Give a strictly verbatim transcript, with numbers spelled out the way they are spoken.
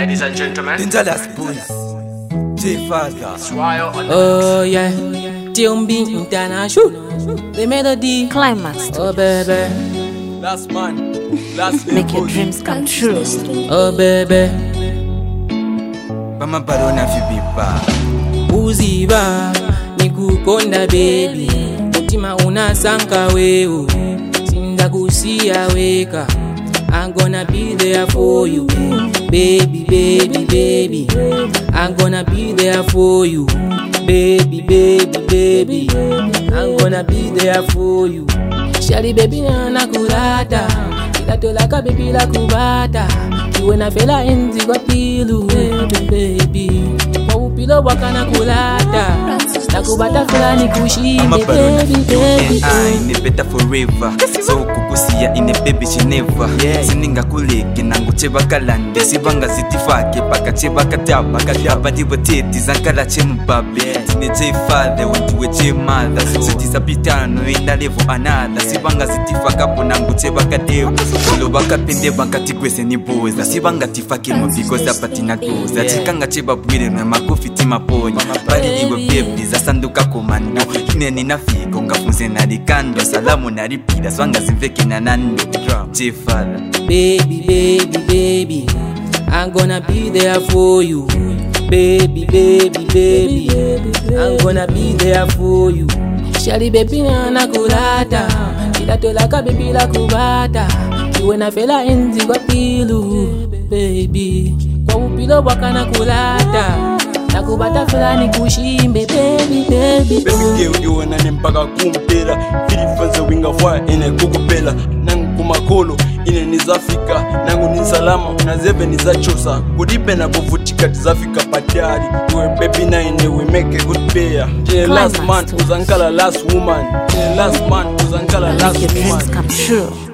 Ladies and gentlemen, Dangerous boys. J Father. Oh yeah, Tiumbi International. The melody Climax. Oh baby, Last man. Last Make your dreams come true. oh baby. Mama barona fibipa. Uziba nikukonda baby, mutima unasanka wewe, sinda kusia weka. I'm gonna be there for you, baby, baby, baby. I'm gonna be there for you, baby, baby, baby. I'm gonna be there for you. Shari baby na kulata, ila tolaka baby la kubata. Kiwe na fela enzi kwa pilu, baby, baby. Kwa upilo wakana kulata, na kubata fela ni kushime, baby, baby. I ne better forever. So kukusia ine baby she never. Sininga kuleke nangu cheba kalande. Sibanga zitifake paka cheba kataba. Kataba diwa teti zankala chemubabe. Tine J Father wantuwe J Mother. Sitisa pitano ina levo another. Sibanga zitifaka po nangu cheba kadewa. Kulo baka pende banka tikwese ni boza. Sibanga tifake mo because apati na doza. Chikanga cheba bwire na makofi tima ponyo. Bali diwa baby za sanduka komando. Kine nina figo ngafunze na likando. Salamu na ripida swanga zimveke na nando. J Father. Baby, baby, baby, I'm gonna be there for you. Baby, baby, baby, I'm gonna be there for you. Shari baby na kulata, ila tolaka baby la kubata. Kiwe na fela enzi kwa pilu, baby. Kwa upilo wakana kulata, na kubata fela ni kushimbe, baby, baby. Baby girl iwe nane mpaka kumpela. Filifanze winga fwa ine kukupela. Nangu kumakolo ine nizafika. Nangu nisalama na zebe nizachosa. Kudipe na kuvutika tizafika patari. Iwe baby na ine we make a good pair. Jene last man uzankala last woman. Jene last man uzankala last Make your dreams woman. come true.